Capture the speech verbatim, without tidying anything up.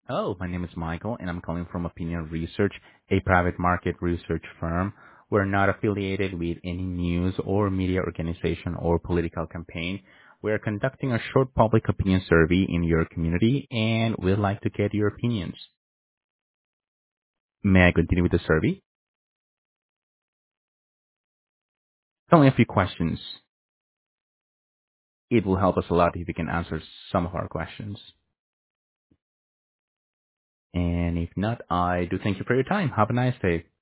Hello, my name is Michael, and I'm calling from Opinion Research, a private market research firm. We're not affiliated with any news or media organization or political campaign. We're conducting a short public opinion survey in your community, and we'd like to get your opinions. May I continue with the survey? Only a few questions. It will help us a lot if you can answer some of our questions. And if not, I do thank you for your time. Have a nice day.